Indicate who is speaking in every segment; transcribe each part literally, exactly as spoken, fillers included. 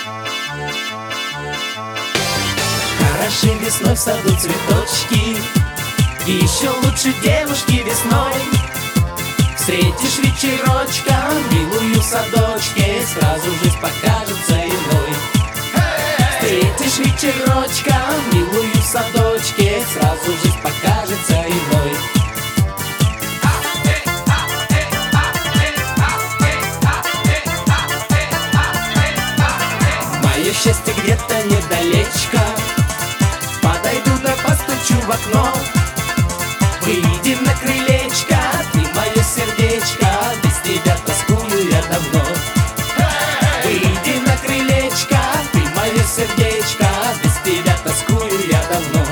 Speaker 1: Хороши весной в саду цветочки, и еще лучше девушки весной. Встретишь вечерочком милую в садочке, сразу жизнь покажется иной. Встретишь вечерочком милую в садочке, сразу жизнь покажется иной. Мое счастье где-то недалечко, подойду да постучу в окно. Выйди на крылечко, ты мое сердечко, без тебя тоскую я давно. Выйди на крылечко, ты мое сердечко, без тебя тоскую я давно.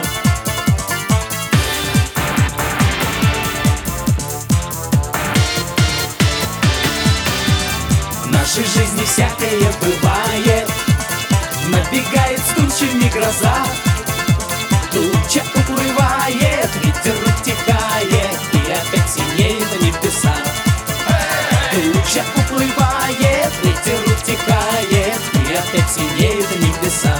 Speaker 1: В нашей жизни всякое бывает, набегает с тучами гроза. Туча уплывает, ветер утихает, и опять синеют небеса. Туча уплывает, ветер утихает, и опять синеют небеса.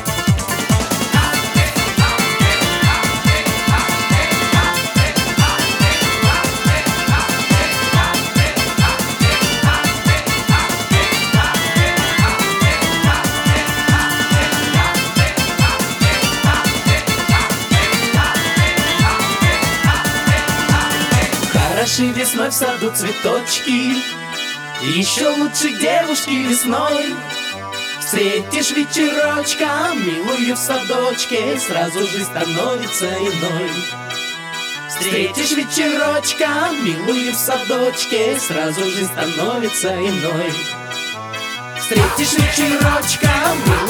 Speaker 1: Хороши весной в саду цветочки, еще лучше девушки весной. Встретишь вечерочком милую в садочке, сразу жизнь становится иной. Встретишь вечерочком милую в садочке, сразу жизнь становится иной. Встретишь вечерочком милую